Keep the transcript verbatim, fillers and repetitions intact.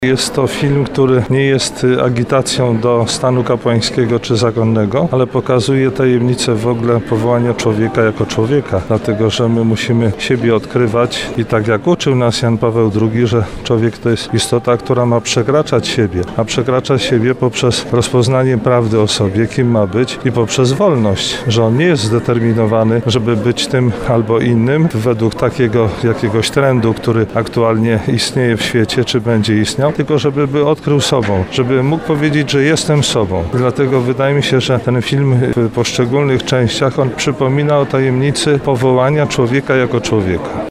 Jest to film, który nie jest agitacją do stanu kapłańskiego czy zakonnego, ale pokazuje tajemnicę w ogóle powołania człowieka jako człowieka, dlatego że my musimy siebie odkrywać i tak jak uczył nas Jan Paweł drugi, że człowiek to jest istota, która ma przekraczać siebie, a przekracza siebie poprzez rozpoznanie prawdy o sobie, kim ma być i poprzez wolność, że on nie jest zdeterminowany, żeby być tym albo innym według takiego jakiegoś trendu, który aktualnie istnieje w świecie, czy będzie istniał, tylko żeby by odkrył sobą, żeby mógł powiedzieć, że jestem sobą. Dlatego wydaje mi się, że ten film w poszczególnych częściach, on przypomina o tajemnicy powołania człowieka jako człowieka.